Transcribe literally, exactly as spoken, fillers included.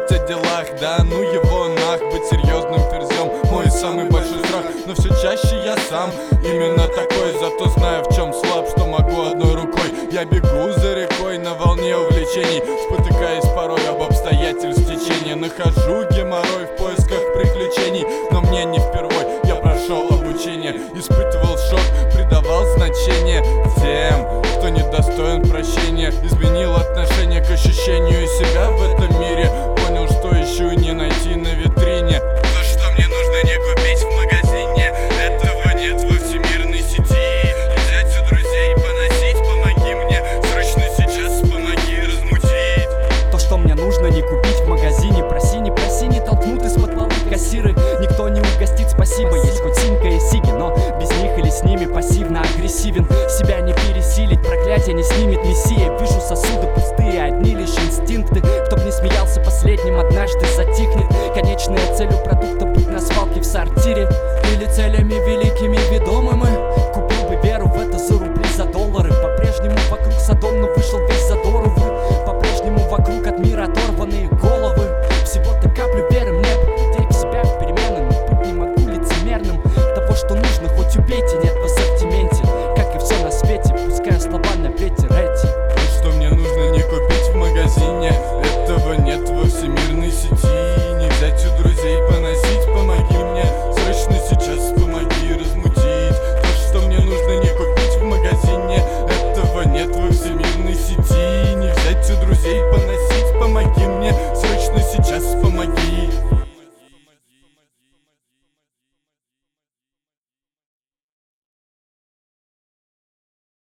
думать о делах, да ну его нах. Быть серьезным ферзем мой самый большой страх. Но все чаще я сам именно такой, зато знаю в чем слаб, что могу одной рукой. Я бегу за рекой на волне увлечений, спотыкаясь порой об обстоятельств течения. Нахожу